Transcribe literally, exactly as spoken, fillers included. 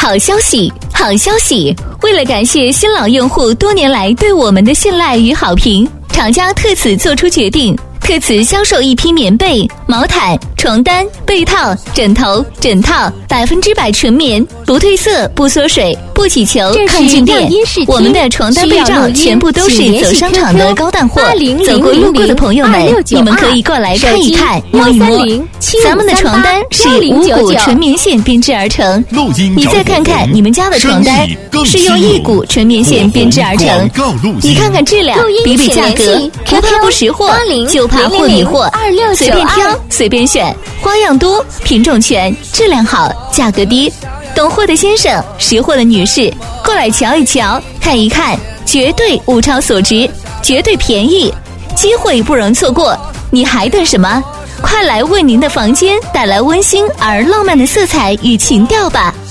好消息，好消息！为了感谢新老用户多年来对我们的信赖与好评，厂家特此做出决定，特此销售一批棉被、毛毯、床单、被套、枕头、枕套，百分之百纯棉，不褪色、不缩水、不起球、抗静电。我们的床单被罩全部都是走商场的高档货，走过路过的朋友们，你们可以过来看一看、摸一摸。咱们的床单是五股纯棉线编织而成，你再看看你们家的床单是用一股纯棉线编织而成，你看看质量，比比价格，不怕不识货，就怕货比货，随便挑，随便选，花样多，品种全，质量好，价格低。懂货的先生，识货的女士，过来瞧一瞧，看一看，绝对物超所值，绝对便宜，机会不容错过，你还等什么？快来为您的房间带来温馨而浪漫的色彩与情调吧！